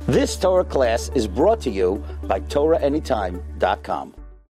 This Torah class is brought to you by TorahAnytime.com.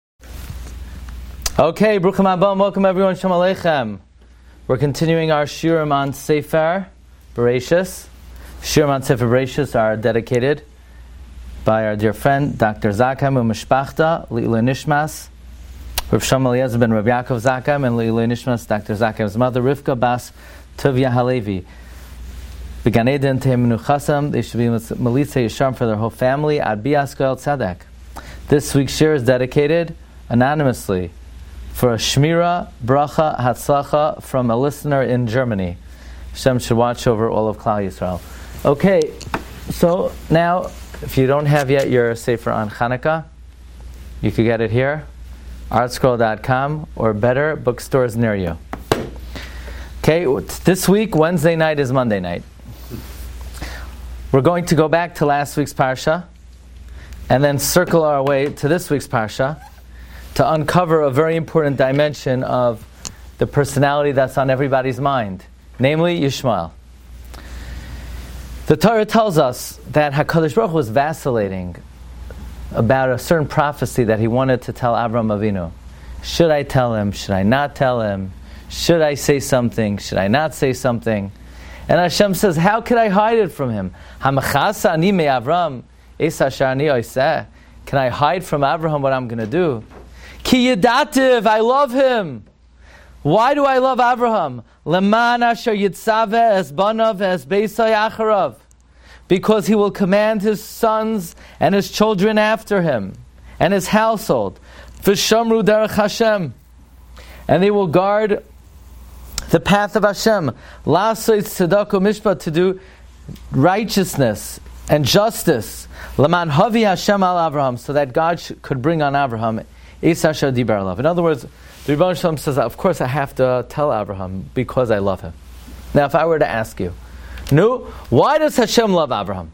Okay, Bruchim Abba, welcome everyone, Shalom Aleichem. We're continuing our Shiurim on Sefer Bereshis. Shiurim on Sefer Bereshis are dedicated by our dear friend, Dr. Zakheim Umishpachta, Le'ilui Nishmas, Rav Shlomo Eliezer ben Rav Yaakov Zakheim, and Le'ilui Nishmas, Dr. Zakheim's mother, Rivka Bas Tuvia Halevi. Began Eden Tehemenu Chasam, they should be with Melitza Yisharm for their whole family, Ad Bias Goel Tzedek. This week's shir is dedicated anonymously for a Shmira Bracha Hatzlacha from a listener in Germany. Hashem should watch over all of Klal Yisrael. Okay, so now, if you don't have yet your Sefer on Chanukah, you can get it here, artscroll.com, or better, bookstores near you. Okay, this week, Wednesday night is Monday night. We're going to go back to last week's Parsha, and then circle our way to this week's Parsha, to uncover a very important dimension of the personality that's on everybody's mind, namely Yishmael. The Torah tells us that HaKadosh Baruch Hu was vacillating about a certain prophecy that he wanted to tell Avraham Avinu. Should I tell him? Should I not tell him? Should I say something? Should I not say something? And Hashem says, how could I hide it from him? Hamachasa ani me Avram, esa shani oiseh. Can I hide from Avraham what I'm going to do? Ki yedativ, I love him. Why do I love Avraham? Leman asher yitzaveh es banav es beisai acharav. Because he will command his sons and his children after him, and his household. V'shamru derech Hashem. And they will guard the path of Hashem. La'aseh tzedakah mishpat, to do righteousness and justice. Leman havi Hashem al Avraham, so that God could bring on Avraham Eis asher dibar alav. In other words, the Rebbeinu Shalom says, of course I have to tell Avraham because I love him. Now if I were to ask you, no, why does Hashem love Avraham?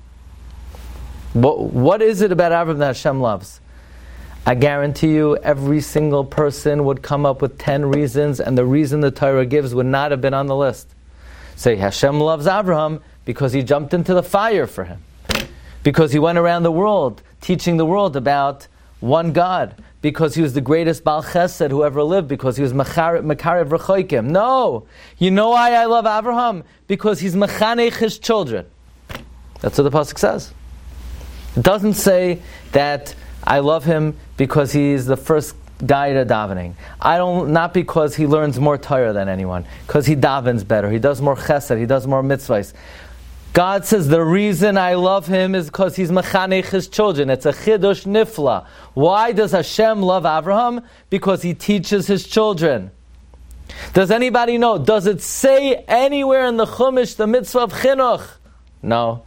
What is it about Avraham that Hashem loves? I guarantee you every single person would come up with 10 reasons, and the reason the Torah gives would not have been on the list. Say, Hashem loves Avraham because he jumped into the fire for him. Because he went around the world, teaching the world about one God. Because he was the greatest Baal Chesed who ever lived. Because he was Mekarev Rechoikim. No! You know why I love Avraham? Because he's Mechanech his children. That's what the Pasuk says. It doesn't say that I love him because he's the first guy to davening. Not because he learns more Torah than anyone. Because he davens better. He does more chesed. He does more mitzvahs. God says the reason I love him is because he's mechanech his children. It's a chidush nifla. Why does Hashem love Avraham? Because he teaches his children. Does anybody know? Does it say anywhere in the Chumash the mitzvah of chinuch? No.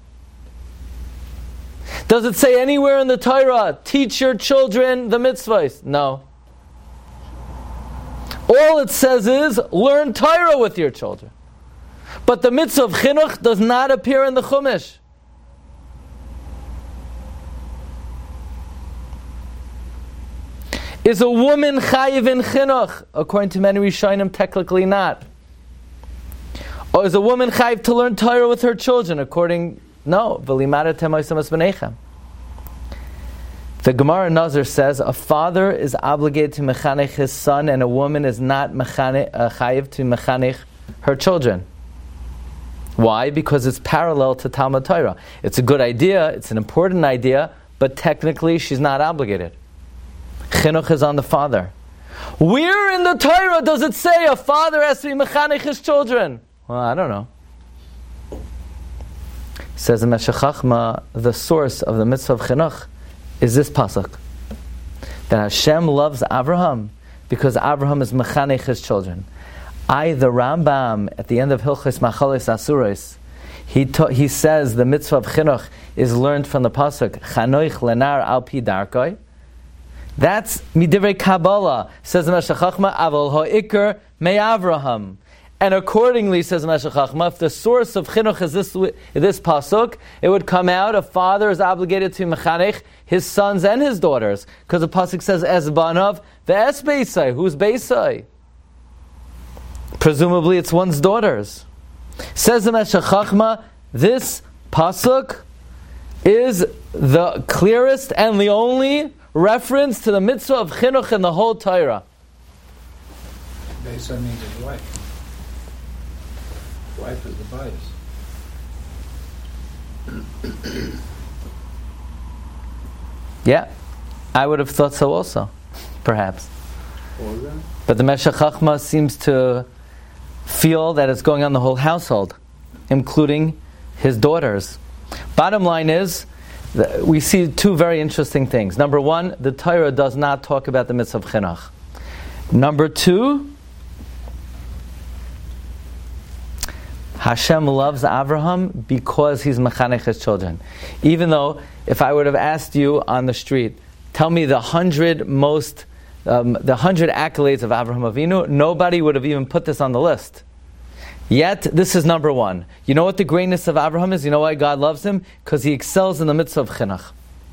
Does it say anywhere in the Torah, teach your children the mitzvahs? No. All it says is, learn Torah with your children. But the mitzvah of chinuch does not appear in the Chumash. Is a woman chayiv in chinuch? According to many Rishonim, technically not. Or is a woman chayiv to learn Torah with her children? No. The Gemara Nazir says a father is obligated to mechanech his son, and a woman is not chayiv to mechanech her children. Why? Because it's parallel to Talmud Torah. It's a good idea, it's an important idea, but technically she's not obligated. Chinuch is on the father. Where in the Torah does it say a father has to be mechanech his children? Well, I don't know. It says in Meshech Chachma, the source of the mitzvah of chinuch is this pasuk, that Hashem loves Avraham because Avraham is mechanech his children. The Rambam, at the end of Hilchos Machalos Asuros, he says the mitzvah of chinuch is learned from the pasuk, Chanoich lenar al pi darkoi. That's midivrei Kabbalah, says the Meshech Chachma, Avol ha'ikar me Avraham. And accordingly, says Meshech Chachma, if the source of chinuch is this pasuk, it would come out a father is obligated to mechanech his sons and his daughters, because the pasuk says es banav ve'es beisai. Who's beisai? Presumably, it's one's daughters. Says the Meshech Chachma, this pasuk is the clearest and the only reference to the mitzvah of chinuch in the whole Torah. Beisa means his wife. Wife is the bias. Yeah, I would have thought so also, perhaps. But the Meshech Chochmah seems to feel that it's going on the whole household, including his daughters. Bottom line is, we see two very interesting things. Number one, the Torah does not talk about the mitzvah of chinuch. Number two, Hashem loves Avraham because he's mechanech his children. Even though, if I would have asked you on the street, tell me the 100 accolades of Avraham Avinu, nobody would have even put this on the list. Yet, this is number one. You know what the greatness of Avraham is? You know why God loves him? Because he excels in the mitzvah of chinuch.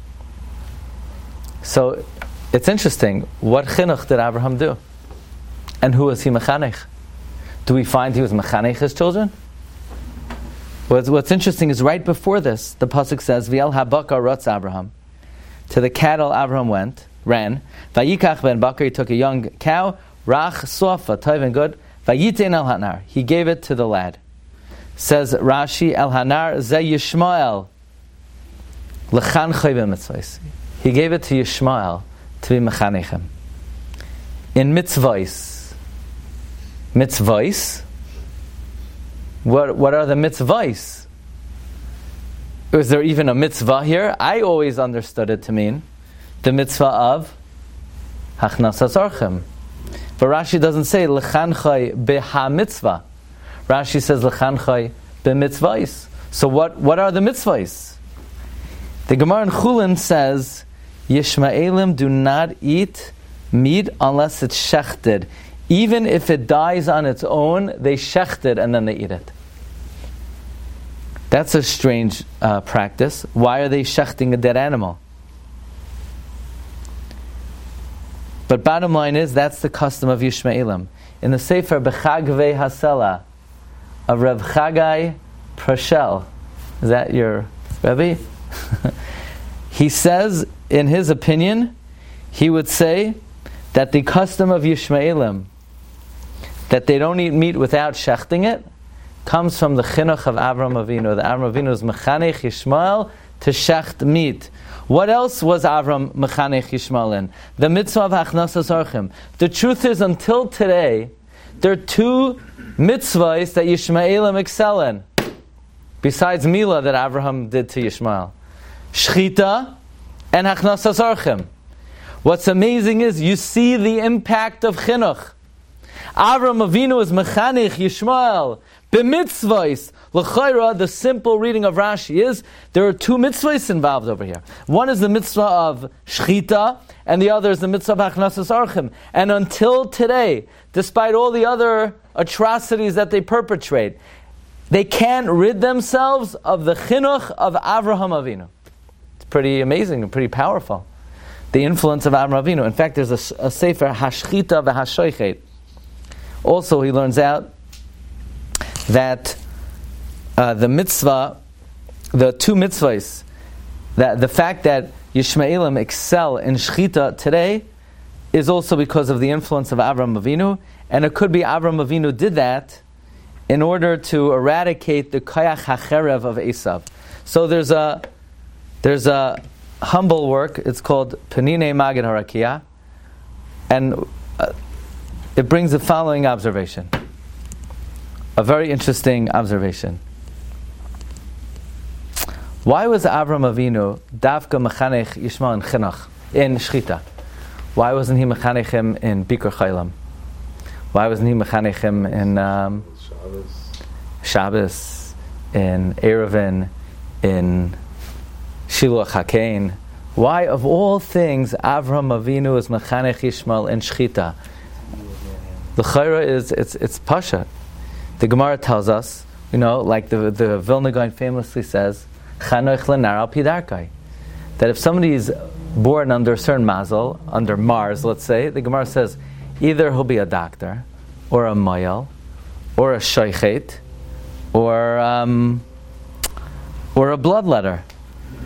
So, it's interesting. What chinuch did Avraham do? And who was he mechanech? Do we find he was mechanech his children? What's interesting is right before this, the pasuk says, "V'el habakar rotz Abraham." To the cattle Abraham ran. Vayikach ben bakar, he took a young cow. Rach sofa, tov and good. Vayitein el hanar, he gave it to the lad. Says Rashi, el hanar ze Yishmael lechanchei b'mitzvos. He gave it to Yishmael to be mechanechem in mitzvos. Mitzvos. What are the mitzvahs? Is there even a mitzvah here? I always understood it to mean the mitzvah of hachnasas orchim. But Rashi doesn't say lechanchai beha mitzvah. Rashi says lechanchai b'mitzvahs. So what are the mitzvahs? The Gemara in Chulin says Yishmaelim do not eat meat unless it's shechted. Even if it dies on its own, they shecht it and then they eat it. That's a strange practice. Why are they shechting a dead animal? But bottom line is, that's the custom of Yishmaelim. In the Sefer Bechagvei Hasela of Reb Chagai Prashel, is that your Rebbe? He says, in his opinion, he would say that the custom of Yishmaelim, that they don't eat meat without shechting it, comes from the chinuch of Avraham Avinu. The Avraham Avinu is mechanech Yishmael to shecht meat. What else was Avraham mechanech Yishmael in? The mitzvah of hachnasas orchim. The truth is, until today, there are two mitzvahs that Yishmaelim excel in, besides Milah that Avraham did to Yishmael. Shchita and hachnasas orchim. What's amazing is, you see the impact of chinuch. Avraham Avinu is mechanech Yishmael b'mitzvahs. L'chayra, the simple reading of Rashi is, there are two mitzvahs involved over here. One is the mitzvah of shchita, and the other is the mitzvah of hachnasas orchim. And until today, despite all the other atrocities that they perpetrate, they can't rid themselves of the chinuch of Avraham Avinu. It's pretty amazing and pretty powerful, the influence of Avraham Avinu. In fact, there's a sefer, Hashchita v'Hashoichet. Also, he learns out that the mitzvah, the two mitzvahs, that the fact that Yishmaelim excel in shchita today is also because of the influence of Avraham Avinu, and it could be Avraham Avinu did that in order to eradicate the koyach hacherev of Esav. So there's a humble work. It's called Penine Magid Harakia, and it brings the following observation. A very interesting observation. Why was Avraham Avinu davka mechanech Yishmael in chinuch, in shchita? Why wasn't he mechanech him in Bikur Chaylam? Why wasn't he mechanech him in Shabbos, in Erevin, in Shiluach HaKain? Why, of all things, Avraham Avinu is mechanech Yishmael in shchita? The chayra is, it's pasha. The Gemara tells us, like the Vilna Gaon famously says, Chanoich lenar al pi darkai, that if somebody is born under a certain mazel, under Mars, let's say, the Gemara says, either he'll be a doctor, or a mayal, or a shoichet, or a bloodletter.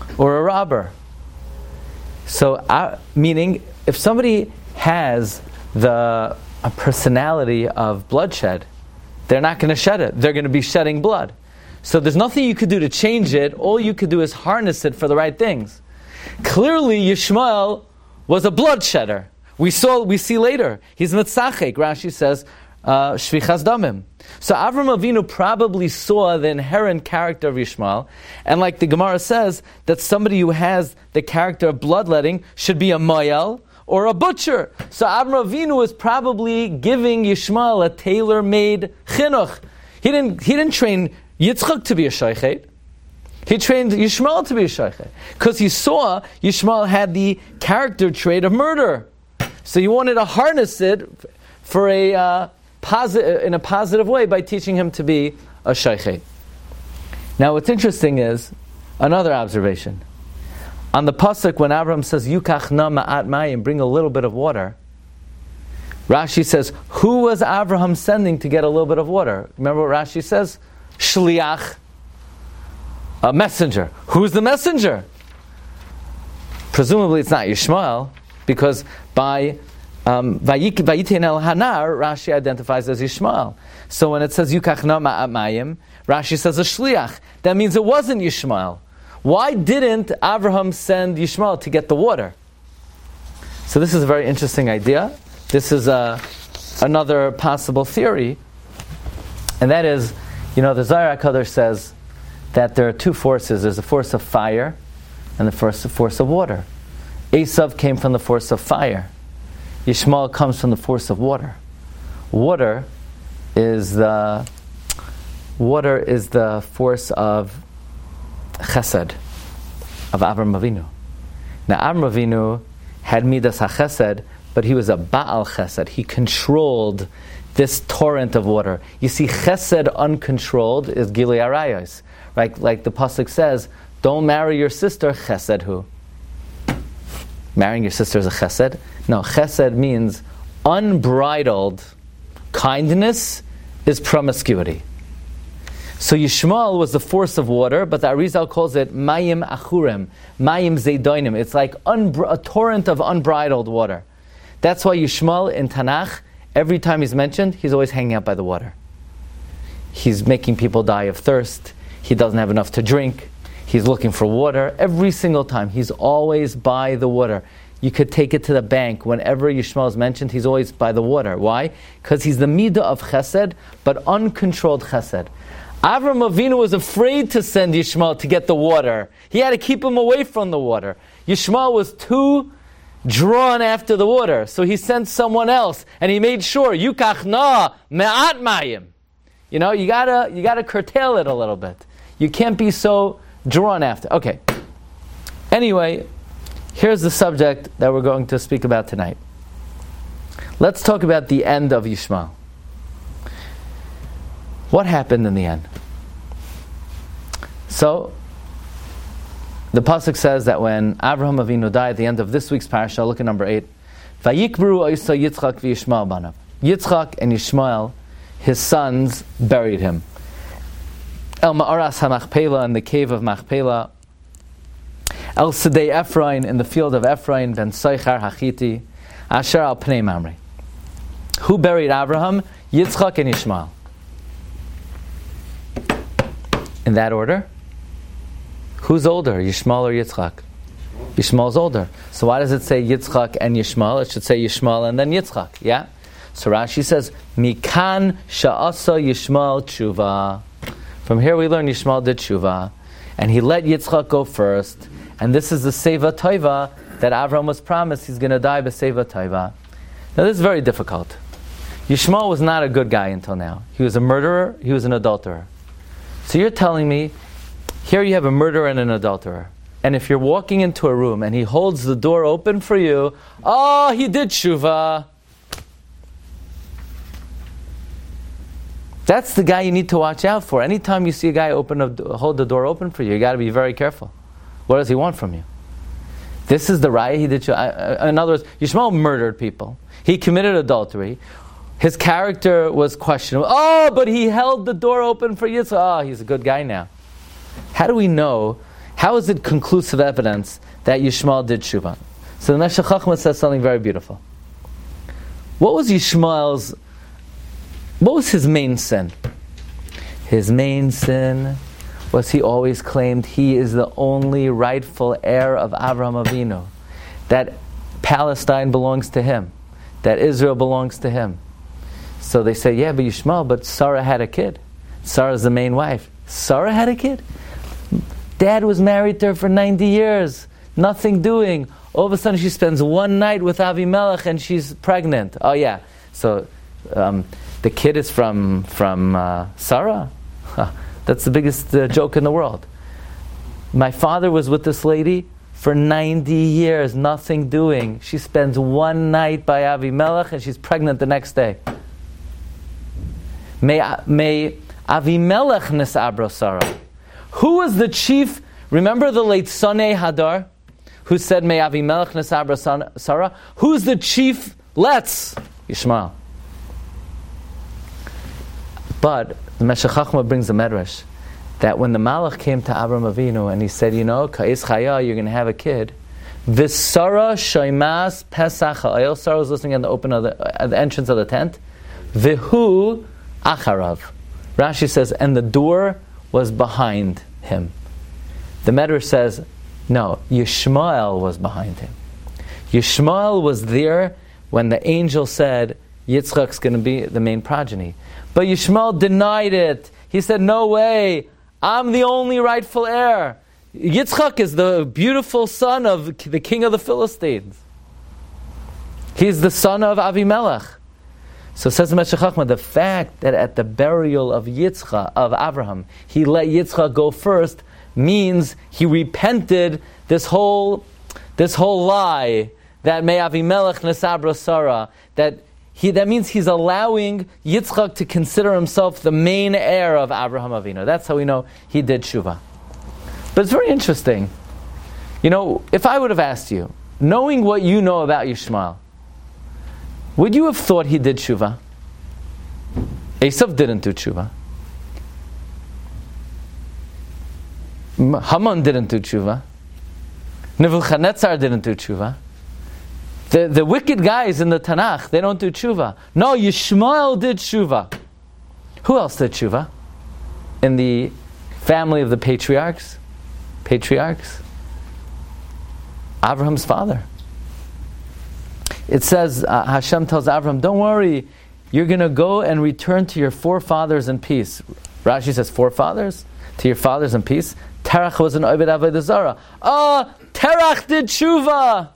or a robber. So, meaning, if somebody has a personality of bloodshed, they're not going to shed it. They're going to be shedding blood. So there's nothing you could do to change it. All you could do is harness it for the right things. Clearly, Yishmael was a bloodshedder. We see later. He's mitzachek. Rashi says, shvichas damim. So Avram Avinu probably saw the inherent character of Yishmael, and like the Gemara says, that somebody who has the character of bloodletting should be a moyel or a butcher. So Avram Avinu was probably giving Yishmael a tailor-made chinuch. He didn't train Yitzchak to be a shaychet. He trained Yishmael to be a shaychet because he saw Yishmael had the character trait of murder. So he wanted to harness it for in a positive way by teaching him to be a shaychet. Now, what's interesting is another observation. On the pasuk, when Abraham says "Yukach na ma'at mayim," bring a little bit of water, Rashi says, who was Abraham sending to get a little bit of water? Remember what Rashi says? Shliach, a messenger. Who's the messenger? Presumably it's not Yishmael, because by Vayiten el Hanar, Rashi identifies as Yishmael. So when it says Yukach na ma'at mayim, Rashi says a shliach. That means it wasn't Yishmael. Why didn't Abraham send Yishmael to get the water? So this is a very interesting idea. This is another possible theory, and that is, the Zohar HaKadosh says that there are two forces. There's the force of fire and the force of water. Esav came from the force of fire. Yishmael comes from the force of water. Water is the force of chesed, of Avram Avinu. Now Avram Avinu had midas hachesed, but he was a Baal Chesed. He controlled this torrent of water. You see, Chesed uncontrolled is Gilui Arayos. Right? Like the pasuk says, don't marry your sister, Chesed hu. Marrying your sister is a Chesed? No, Chesed means unbridled kindness is promiscuity. So Yishmael was the force of water, but the Arizal calls it Mayim Achurem, Mayim Zeidonim. It's like a torrent of unbridled water. That's why Yishmael in Tanakh, every time he's mentioned, he's always hanging out by the water. He's making people die of thirst. He doesn't have enough to drink. He's looking for water. Every single time, he's always by the water. You could take it to the bank. Whenever Yishmael is mentioned, he's always by the water. Why? Because he's the midah of chesed, but uncontrolled chesed. Avram Avinu was afraid to send Yishmael to get the water. He had to keep him away from the water. Yishmael was too drawn after the water, so he sent someone else, and he made sure Yukach na me'at mayim. You gotta curtail it a little bit. You can't be so drawn after. Okay. Anyway, here's the subject that we're going to speak about tonight. Let's talk about the end of Yishmael. What happened in the end? So, the pasuk says that when Abraham Avinu died at the end of this week's parasha, look at number 8. Vayikbru oisa Yitzchak v'Yishmael banav. Yitzchak and Yishmael, his sons, buried him. El Ma'aras HaMachpelah, in the cave of Machpelah. El Sedei Ephraim, in the field of Ephraim, ben Soichar Hachiti, Asher al Pnei Mamre. Who buried Abraham? Yitzchak and Yishmael. In that order? Who's older, Yishmael or Yitzchak? Yishmael's older. So why does it say Yitzchak and Yishmael? It should say Yishmael and then Yitzchak. Yeah? So Rashi says, Mikan sha'asa Yishmael tshuva. From here we learn Yishmael did tshuva. And he let Yitzchak go first. And this is the Seva Toiva that Avram was promised. He's going to die by Seva Toiva. Now this is very difficult. Yishmael was not a good guy until now. He was a murderer. He was an adulterer. So you're telling me, here you have a murderer and an adulterer. And if you're walking into a room and he holds the door open for you, oh, he did tshuva. That's the guy you need to watch out for. Anytime you see a guy hold the door open for you, you got to be very careful. What does he want from you? This is the raya he did tshuva. In other words, Yishmael murdered people. He committed adultery. His character was questionable. Oh, but he held the door open for Yitzchak. Oh, he's a good guy now. How do we know How is it conclusive evidence that Yishmael did tshuva? So the Meshech Chochmah says something very beautiful. What was his main sin? His main sin was he always claimed he is the only rightful heir of Avraham Avinu, that Palestine belongs to him, that Israel belongs to him. So they say, yeah, but Yishmael, but Sarah had a kid. Sarah's the main wife. Sarah had a kid? Dad was married to her for 90 years, nothing doing. All of a sudden she spends one night with Avimelech and she's pregnant. Oh yeah, so the kid is from Sarah? Huh. That's the biggest joke in the world. My father was with this lady for 90 years, nothing doing. She spends one night by Avimelech and she's pregnant the next day. May Avimelech nisabra Sarah. Who was the chief? Remember the late Sonei Hadar, who said, May Avimelech nisabra Sarah? Who's the chief? Yishmael. But the Meshech Chochmah brings a medrash that when the Malach came to Avraham Avinu and he said, Ka'is Chaya, you're going to have a kid. V'Sara Shoimas Pesach Ha'oil. Sarah was listening at the entrance of the tent. V'hu Acharav. Rashi says, and the door was behind him. The Medrash says, no, Yishmael was behind him. Yishmael was there when the angel said, Yitzchak's going to be the main progeny. But Yishmael denied it. He said, no way, I'm the only rightful heir. Yitzchak is the beautiful son of the king of the Philistines. He's the son of Avimelech. So says the Meshech Chochmah, the fact that at the burial of Yitzchak, of Abraham, he let Yitzchak go first, means he repented this whole lie that may Avimelech nesabra Sarah, that means he's allowing Yitzchak to consider himself the main heir of Abraham Avinu. That's how we know he did tshuva. But it's very interesting. If I would have asked you, knowing what you know about Yishmael, would you have thought he did tshuva? Esav didn't do tshuva. Haman didn't do tshuva. Nebuchadnezzar didn't do tshuva. The wicked guys in the Tanakh, they don't do tshuva. No, Yishmael did tshuva. Who else did tshuva? In the family of the patriarchs? Abraham's father. It says, Hashem tells Abraham, don't worry, you're going to go and return to your forefathers in peace. Rashi says, forefathers? To your fathers in peace? Terach was an Oved Avodah Zarah. Terach did tshuva!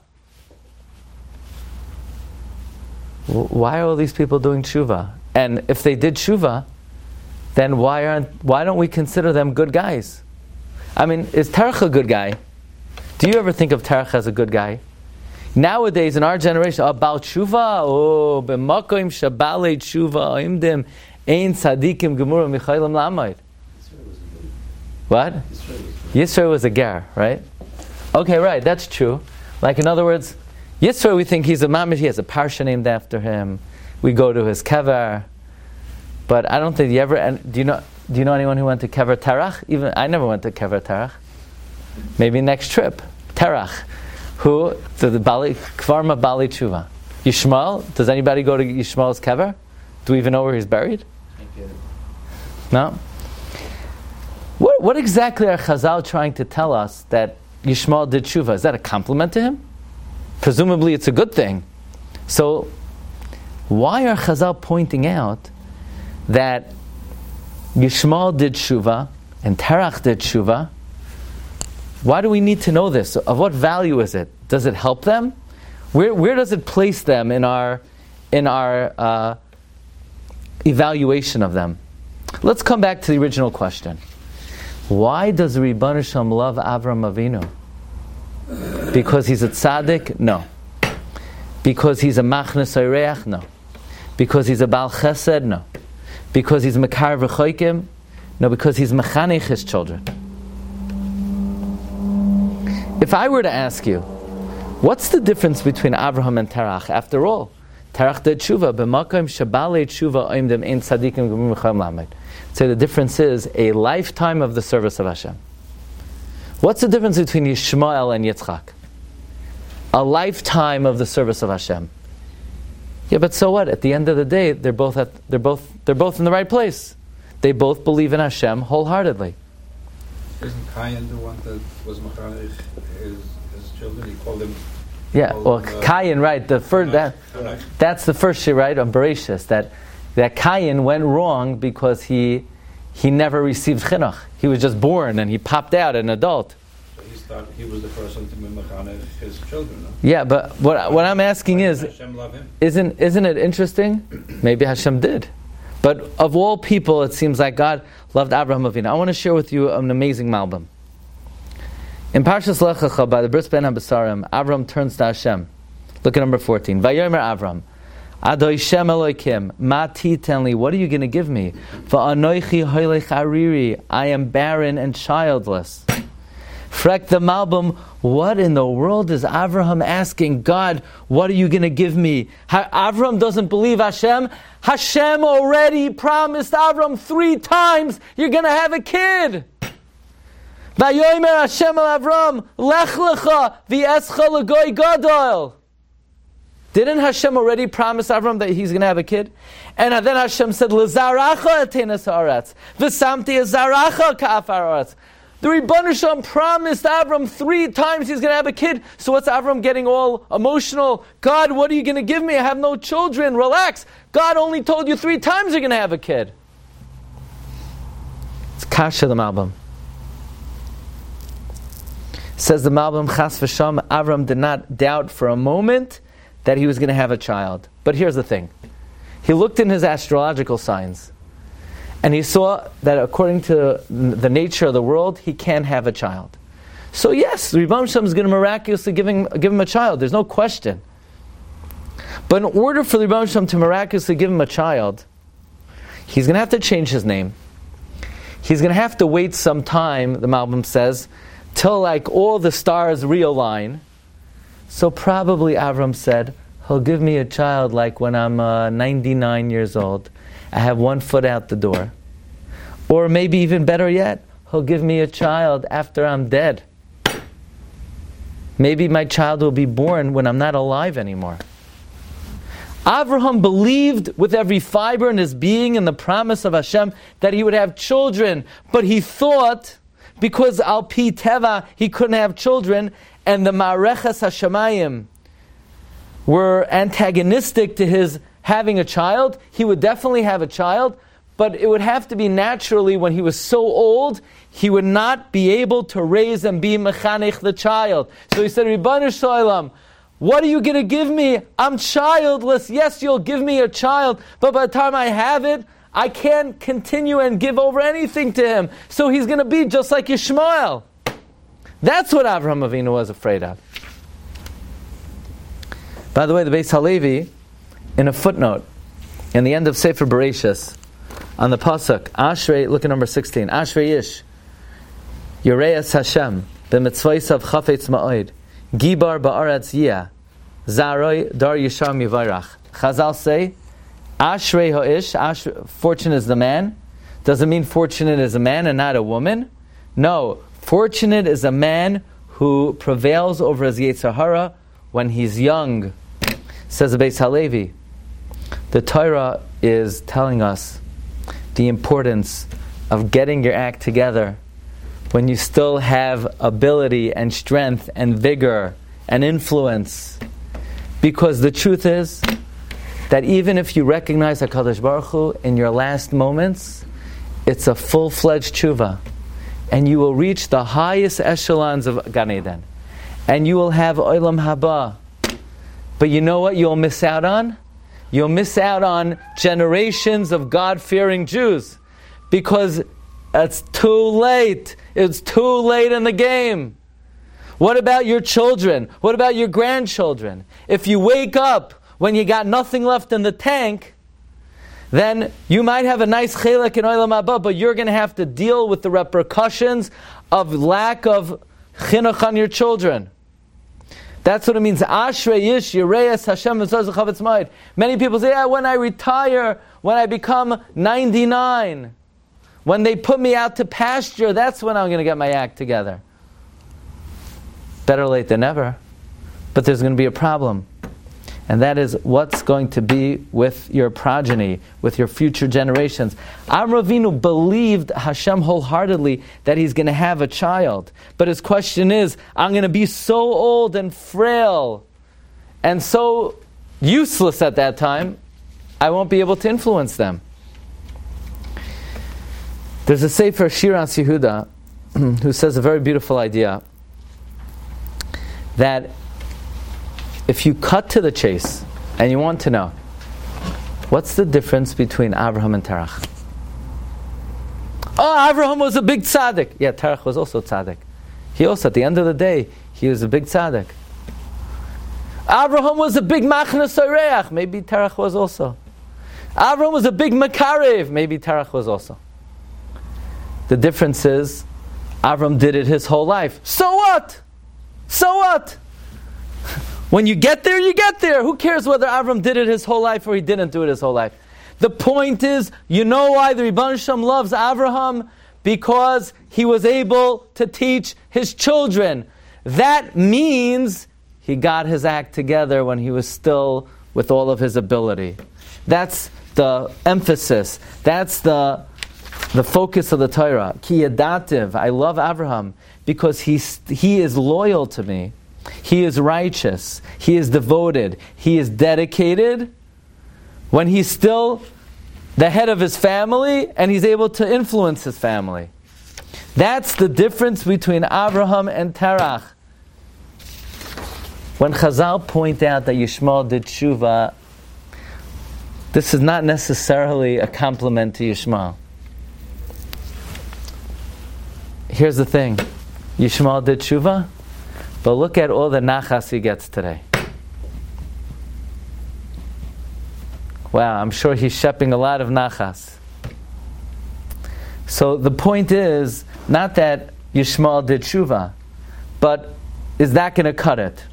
Why are all these people doing tshuva? And if they did tshuva, then why don't we consider them good guys? I mean, is Terach a good guy? Do you ever think of Terach as a good guy? Nowadays, in our generation, Baal tshuva, b'makom shabalei tshuva, imdim, ein tzadikim gemura michaylam la'amayid. What? Yisro was a ger, right? Okay, right, that's true. Like, in other words, Yisro, we think he's a mamish, he has a parsha named after him. We go to his kever. But I don't think you ever, and do you know anyone who went to Kever Terach? Even I never went to Kever Terach. Maybe next trip. Terach. Who? To the Kvarma Bali Tshuva. Yishmael? Does anybody go to Yishmael's kever? Do we even know where he's buried? No? What exactly are Chazal trying to tell us that Yishmael did tshuva? Is that a compliment to him? Presumably it's a good thing. So, why are Chazal pointing out that Yishmael did tshuva and Terach did tshuva? Why do we need to know this? Of what value is it? Does it help them? Where does it place them in our evaluation of them? Let's come back to the original question. Why does the Ribbon Shalom love Avram Avinu? Because he's a tzaddik? No. Because he's a machnes oreach? No. Because he's a bal chesed? No. Because he's mekar v'choikim? No. Because he's mechanech his children. If I were to ask you, what's the difference between Abraham and Terach? After all, Terach did tshuva, b'makom shabalei tshuva oimdim ein tzadikim gemim l'chayim lamed. So the difference is a lifetime of the service of Hashem. What's the difference between Yishmael and Yitzchak? A lifetime of the service of Hashem. Yeah, but so what? At the end of the day, they're both in the right place. They both believe in Hashem wholeheartedly. Isn't Cain the one that was Machanech his children? He called them. Yeah, well, Cain, right? That's the first shir, right, on Bereshis, that Cain went wrong because he never received chinuch. He was just born and he popped out an adult. So he was the person to be Machanech his children. No? Yeah, but what I'm asking is, Hashem love him? isn't it interesting? Maybe Hashem did. But of all people, it seems like God loved Abraham Avinu. I want to share with you an amazing malbim. In Parshas Lech Lecha, by the Bris Ben HaBesarim, Abraham turns to Hashem. Look at number 14. Vayomer Abraham, Adoi Shem Elokim, Ma titenli, what are you going to give me? Va'anoichi hoylech ariri, I am barren and childless. Frek the malbim, what in the world is Abraham asking God, what are you going to give me? Abraham doesn't believe Hashem. Hashem already promised Abraham 3 times, you're going to have a kid. Vayomer Hashem el Avram, Lech lecha v'escha l'goy gadol. Didn't Hashem already promise Avram that he's going to have a kid? And then Hashem said, L'zaracha etenas haaretz, v'samti zaracha ka'afar haaretz. The Rebbeinu Shalom promised Avram 3 times he's going to have a kid. So what's Avram getting all emotional? God, what are you going to give me? I have no children. Relax. God only told you 3 times you're going to have a kid. It's Kasha the Malbim. Says the Malbim, Chas v'sham, Avram did not doubt for a moment that he was going to have a child. But here's the thing. He looked in his astrological signs, and he saw that according to the nature of the world, he can't have a child. So yes, Rebbeinu Shalom is going to miraculously give him a child. There's no question. But in order for the Rebbeinu Shalom to miraculously give him a child, he's going to have to change his name. He's going to have to wait some time, the Malbim says, till like all the stars realign. So probably Avram said, he'll give me a child like when I'm 99 years old. I have 1 foot out the door. Or maybe even better yet, he'll give me a child after I'm dead. Maybe my child will be born when I'm not alive anymore. Avraham believed with every fiber in his being in the promise of Hashem that he would have children. But he thought, because al pi teva, he couldn't have children, and the Ma'areches HaShamayim were antagonistic to his having a child, he would definitely have a child, but it would have to be naturally when he was so old, he would not be able to raise and be mechanech the child. So he said, Rebbeinu Shalom, what are you going to give me? I'm childless. Yes, you'll give me a child, but by the time I have it, I can't continue and give over anything to him. So he's going to be just like Yishmael. That's what Avraham Avinu was afraid of. By the way, the Beis Halevi, in a footnote, in the end of Sefer Bereshis, on the pasuk, Ashrei, look at number 16, Ashrei Ish, Yoreas Hashem, b'mitzvaysav chafetz ma'od, Gibar ba'aretz yiyah, Zaroi dar yishar mivayrach. Chazal say, Ashrei ha'ish, fortunate is the man. Does it mean fortunate is a man and not a woman? No, fortunate is a man who prevails over his Yetzer Hara when he's young. Says the Beis Halevi, the Torah is telling us the importance of getting your act together when you still have ability and strength and vigor and influence. Because the truth is that even if you recognize HaKadosh Baruch Hu in your last moments, it's a full-fledged tshuva. And you will reach the highest echelons of Gan Eden. And you will have Olam Haba. But you know what you'll miss out on? You'll miss out on generations of God-fearing Jews. Because it's too late. It's too late in the game. What about your children? What about your grandchildren? If you wake up when you got nothing left in the tank, then you might have a nice chelek in Olam Haba, but you're going to have to deal with the repercussions of lack of chinuch on your children. That's what it means. Ashrei Ish Yireas Hashem v'tzaz chavetz ma'od. Many people say, when I retire, when I become 99, when they put me out to pasture, that's when I'm going to get my act together. better late than never. But there's going to be a problem. And that is what's going to be with your progeny, with your future generations. Avram Avinu believed Hashem wholeheartedly that he's going to have a child. But his question is, I'm going to be so old and frail and so useless at that time, I won't be able to influence them. There's a Sefer Shir Ans Yehuda who says a very beautiful idea, that if you cut to the chase and you want to know what's the difference between Abraham and Terach. Oh, Abraham was a big tzaddik. Yeah, Terach was also tzaddik. He also, at the end of the day, he was a big tzaddik. Abraham was a big machna soreach. Maybe Terach was also. Abraham was a big makarev. Maybe Terach was also. The difference is, Abraham did it his whole life. So what? So what? When you get there, you get there. Who cares whether Avram did it his whole life or he didn't do it his whole life? The point is, you know why the Rebbeinu Shem loves Avraham? Because he was able to teach his children. That means he got his act together when he was still with all of his ability. That's the emphasis. That's the focus of the Torah. Ki yadativ. I love Avraham because he is loyal to me. He is righteous. He is devoted. He is dedicated when he's still the head of his family and he's able to influence his family. That's the difference between Abraham and Terach. When Chazal point out that Yishmael did tshuva, this is not necessarily a compliment to Yishmael. Here's the thing. Yishmael did tshuva, but look at all the nachas he gets today. Wow, I'm sure he's shepping a lot of nachas. So the point is, not that Yishmael did tshuva, but is that going to cut it?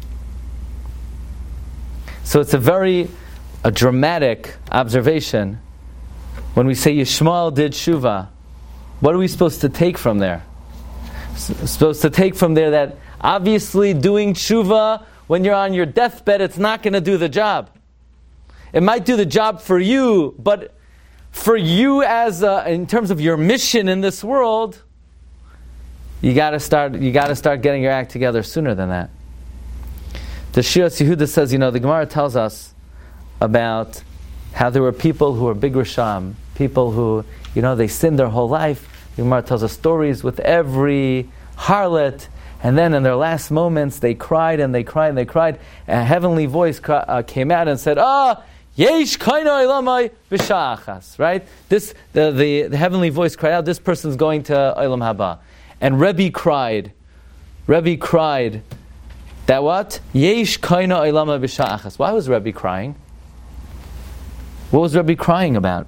So it's a dramatic observation. When we say Yishmael did tshuva, what are we supposed to take from there? Supposed to take from there that obviously doing tshuva when you're on your deathbed, it's not going to do the job. It might do the job for you, but for you in terms of your mission in this world, you got to start getting your act together sooner than that. The Shir Yehuda says, the Gemara tells us about how there were people who were big Risham, people who, they sinned their whole life. The Gemara tells us stories with every harlot, and then in their last moments they cried and they cried and they cried. A heavenly voice came out and said, Yesh kaina ilamai b'sha'achas. Right? The heavenly voice cried out, this person's going to Olam Haba. And Rebbe cried that what? Yesh kaina ilamai b'sha'achas. Why was Rebbe crying? What was Rebbe crying about?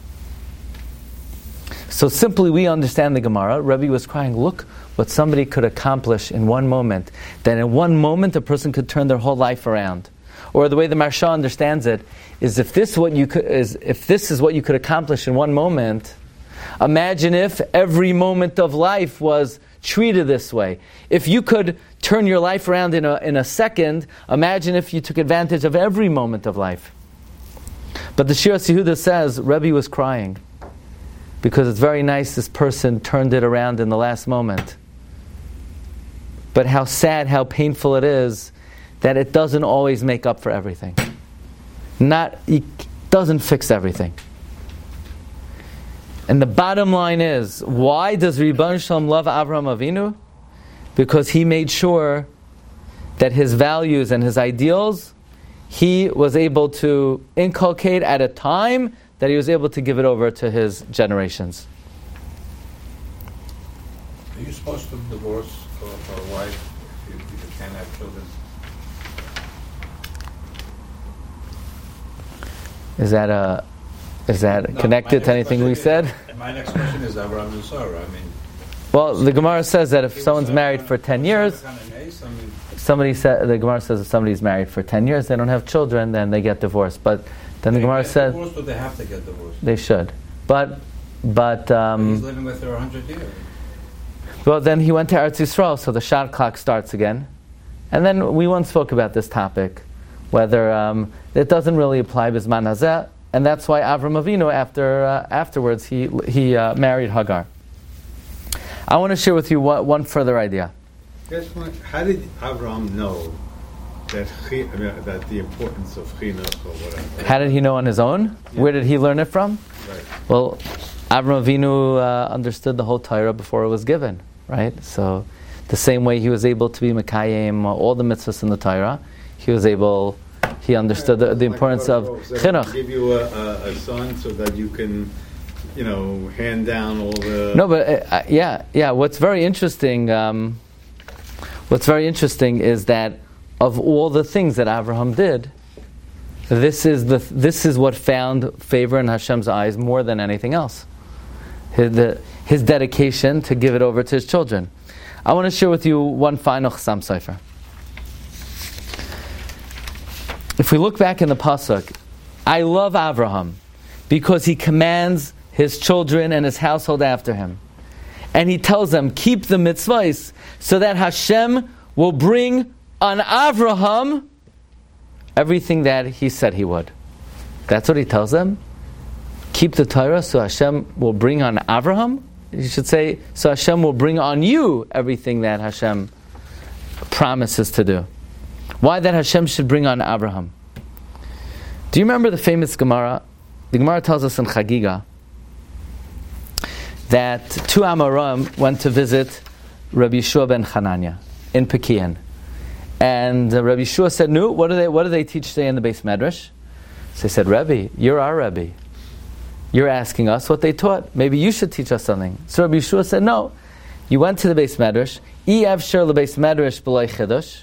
So simply we understand the Gemara. Rebbe was crying, look what somebody could accomplish in one moment. That in one moment a person could turn their whole life around. Or the way the Maharsha understands it is if this is what you could accomplish in one moment, imagine if every moment of life was treated this way. If you could turn your life around in a second, imagine if you took advantage of every moment of life. But the Shir Yehuda says Rebbe was crying because it's very nice this person turned it around in the last moment. But how sad, how painful it is that it doesn't always make up for everything. It doesn't fix everything. And the bottom line is, why does Rebbeinu Shalom love Avraham Avinu? Because he made sure that his values and his ideals, he was able to inculcate at a time that he was able to give it over to his generations. Are you supposed to divorce for a wife if you can't have children? Is that connected to anything we said? My next question is Avraham and Sarah. Well, the Gemara says that if someone's married for 10 years, the Gemara says if somebody's married for 10 years, they don't have children, then they get divorced. But then the Gemara says divorced, or they have to get divorced. They should. But he's living with her 100 years. Well, then he went to Eretz Yisrael, so the shot clock starts again. And then we once spoke about this topic, whether it doesn't really apply Bizman Hazeh, and that's why Avram Avinu, afterwards, he married Hagar. I want to share with you one further idea. Yes, how did Avram know that the importance of chinuch or whatever? How did he know on his own? Yeah. Where did he learn it from? Right. Well, Avram Avinu understood the whole Torah before it was given, right? So, the same way he was able to be Mekayim, all the mitzvahs in the Torah, he understood the importance of chinuch. Give you a son so that you can, hand down all the... No, but yeah. What's very interesting is that of all the things that Abraham did, this is what found favor in Hashem's eyes more than anything else. His dedication to give it over to his children. I want to share with you one final Chassam Sofer. If we look back in the pasuk, I love Abraham because he commands his children and his household after him, and he tells them, keep the mitzvahs, so that Hashem will bring on Abraham everything that he said he would. That's what he tells them. Keep the Torah, so Hashem will bring on Abraham. You should say, so Hashem will bring on you everything that Hashem promises to do. Why that Hashem should bring on Abraham? Do you remember the famous Gemara? The Gemara tells us in Chagiga that two Amoram went to visit Rabbi Yeshua ben Chananya in Pekian. And Rabbi Yeshua said, "No, what do they teach today in the Beis Medrash?" So they said, "Rebbe, you're our Rebbe. You're asking us what they taught. Maybe you should teach us something." So Rabbi Yeshua said, "No, you went to the Beis Medrash. I'avsher leBeis Medrash b'loi chidush.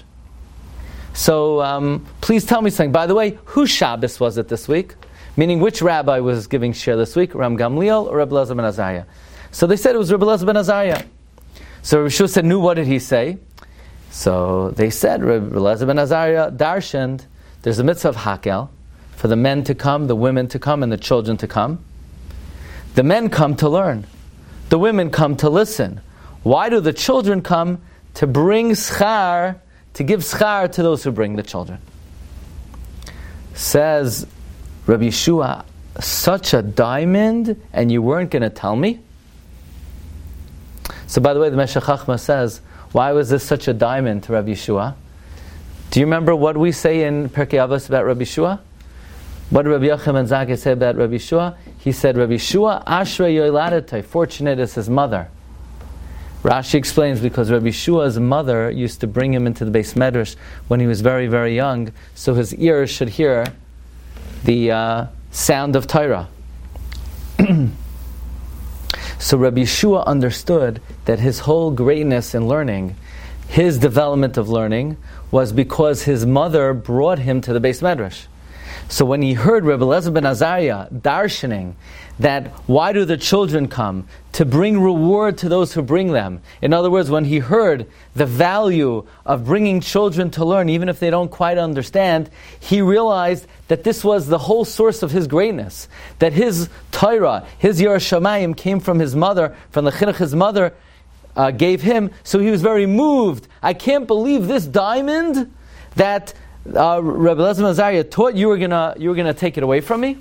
So please tell me something. By the way, whose Shabbos was it this week? Meaning, which rabbi was giving shir this week? Ram Gamliel or Rabbi Elazar ben Azariah?" So they said it was Rabbi Elazar ben Azariah. So Rabbi Yeshua said, "No, what did he say?" So they said, Rabbi Elazar ben Azariah darshaned, there's a mitzvah of hakel, for the men to come, the women to come, and the children to come. The men come to learn. The women come to listen. Why do the children come? To bring schar, to give schar to those who bring the children. Says Rabbi Yeshua, such a diamond, and you weren't going to tell me? So by the way, the Meshech Chochmah says, why was this such a diamond to Rabbi Yeshua? Do you remember what we say in Pirkei Avos about Rabbi Yeshua? What did Rabbi Yochanan ben Zakkai say about Rabbi Yeshua? He said, Rabbi Yeshua, Ashrei Yoiladetei, fortunate is his mother. Rashi explains, because Rabbi Yeshua's mother used to bring him into the Beis Medrash when he was very, very young, so his ears should hear the sound of Torah. So Rabbi Yeshua understood that his whole greatness in learning, his development of learning, was because his mother brought him to the Beis Medrash. So when he heard Rabbi Elazar ben Azariah darshaning that why do the children come? To bring reward to those who bring them. In other words, when he heard the value of bringing children to learn, even if they don't quite understand, he realized that this was the whole source of his greatness. That his Torah, his Yiras Shamayim came from his mother, from the chinuch his mother gave him, so he was very moved. I can't believe this diamond that Rabbi Elazar ben Azariah taught you were gonna take it away from me.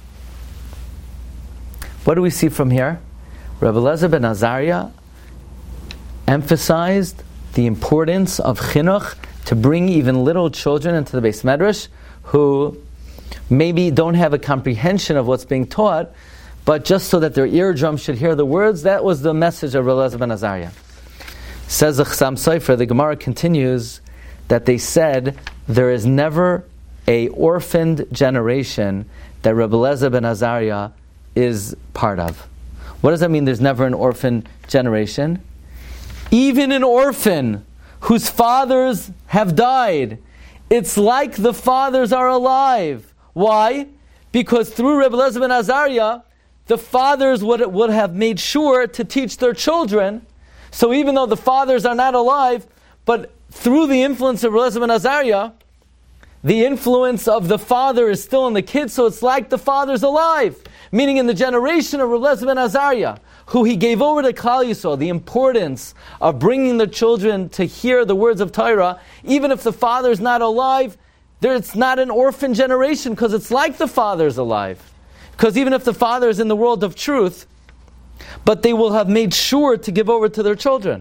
What do we see from here? Rabbi Elazar ben Azariah emphasized the importance of chinuch to bring even little children into the Beis Medrash who maybe don't have a comprehension of what's being taught, but just so that their eardrums should hear the words. That was the message of Rabbi Elazar ben Azariah. Says the Chassam Sofer, the Gemara continues, that they said there is never a orphaned generation that Rabbi Elazar ben Azariah is part of. What does that mean, there's never an orphan generation? Even an orphan whose fathers have died, it's like the fathers are alive. Why? Because through Rabbi Elazar ben Azariah, the fathers would have made sure to teach their children. So even though the fathers are not alive, but through the influence of Rabbi Elazar ben Azariah, the influence of the father is still in the kids, so it's like the father's alive. Meaning in the generation of Rabbi Elazar ben Azariah, who he gave over to Klal Yisrael, the importance of bringing the children to hear the words of Torah, even if the father is not alive, it's not an orphan generation because it's like the father is alive. Because even if the father is in the world of truth, but they will have made sure to give over to their children.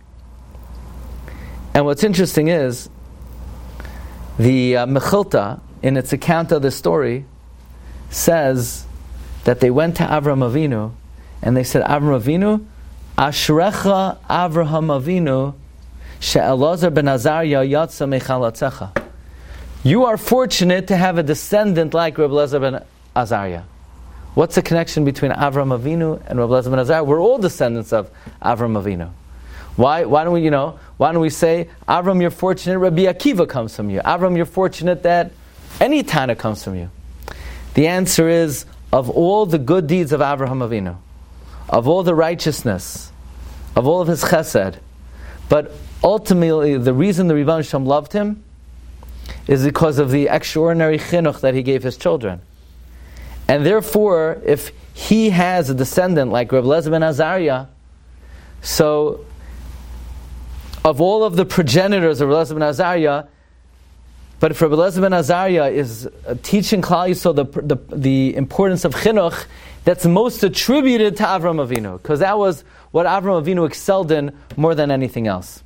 And what's interesting is, the Mechilta, in its account of the story, says that they went to Avraham Avinu, and they said, Avraham Avinu, Ashrecha Avraham Avinu, she'elazar ben Azariah yatsa mechalatzecha. You are fortunate to have a descendant like Reb Elazar ben Azariah. What's the connection between Avraham Avinu and Reb Elazar ben Azariah? We're all descendants of Avraham Avinu. Why don't we say, Avram, you're fortunate Rabbi Akiva comes from you. Avram, you're fortunate that any Tana comes from you. The answer is, of all the good deeds of Avraham Avinu, of all the righteousness, of all of his chesed, but ultimately the reason the Rebbeinu Shalom loved him is because of the extraordinary chinuch that he gave his children. And therefore, if he has a descendant like Reb Elazar ben Azariah, so of all of the progenitors of Reb Elazar ben Azariah, but if Reb Elazar ben Azariah is teaching Klal Yisrael the importance of chinuch, that's most attributed to Avraham Avinu, because that was what Avraham Avinu excelled in more than anything else.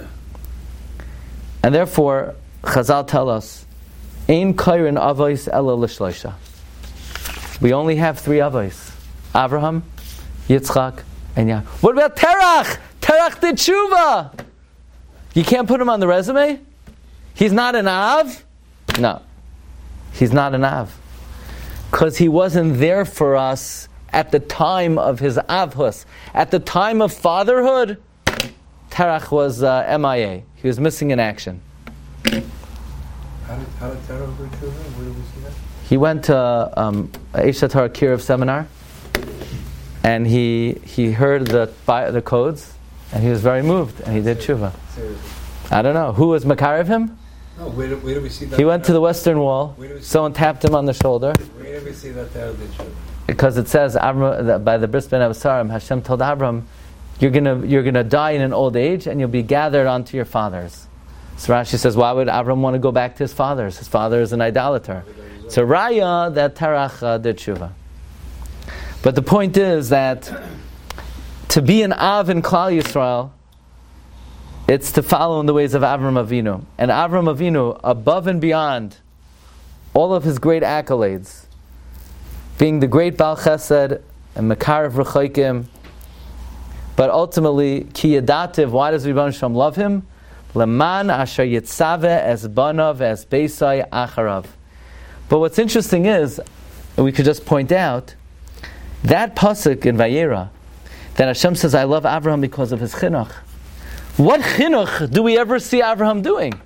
And therefore, Chazal tell us, Ein kairin avos ela l'shloisha. We only have 3 avos: Avraham, Yitzchak, and Yaakov. What about Terach? Terach did tshuva. You can't put him on the resume? He's not an Av? No. He's not an Av. Because he wasn't there for us at the time of his Avhus. At the time of fatherhood, Terach was MIA. He was missing in action. How did Terach do tshuva? Where did we see that? He went to Eshet HaKirov seminar, and he heard the codes, and he was very moved, and he did tshuva. Seriously. I don't know. Who was Makar of him? No, where did we see that? He went to the Western Wall. Someone tapped him on the shoulder. Where did we see that Terach did tshuva? Because it says that by the Bris Ben Abasarim, Hashem told Avram, you're gonna die in an old age, and you'll be gathered onto your fathers. So Rashi says, why would Avram want to go back to his fathers? His father is an idolater. So Raya that Terach did tshuva. But the point is that to be an Av in Klal Yisrael, it's to follow in the ways of Avram Avinu. And Avram Avinu, above and beyond all of his great accolades, being the great Baal Chesed and Mekarav Rechoikim, but ultimately, Ki Yadativ, why does Rebbeinu Shalom love him? Leman asher yitzave es banav es beisai acharav. But what's interesting is, and we could just point out, that pasuk in Vayera, that Hashem says, I love Avraham because of his chinuch. What chinuch do we ever see Avraham doing?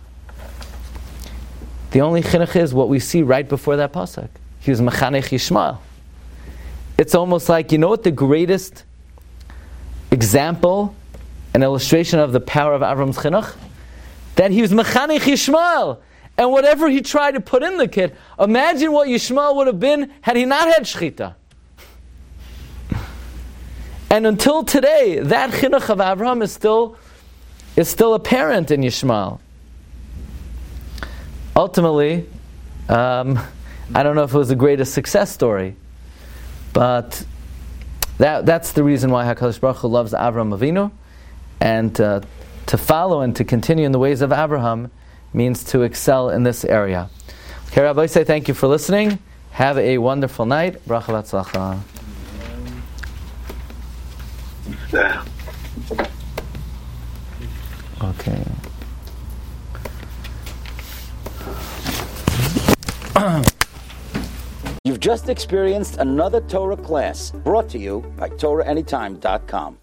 The only chinuch is what we see right before that pasuk. He was mechanech Yishmael. It's almost like, you know what the greatest example, an illustration of the power of Avram's chinuch? That he was mechanech Yishmael. And whatever he tried to put in the kid, imagine what Yishmael would have been had he not had shechita. And until today, that chinuch of Avraham is still apparent in Yishmael. Ultimately, I don't know if it was the greatest success story, but that's the reason why HaKadosh Baruch Hu loves Avraham Avinu, and to follow and to continue in the ways of Avraham means to excel in this area. Okay, Rabbi, say thank you for listening. Have a wonderful night. Bracha v'atzlacha. Okay. You've just experienced another Torah class brought to you by TorahAnytime.com.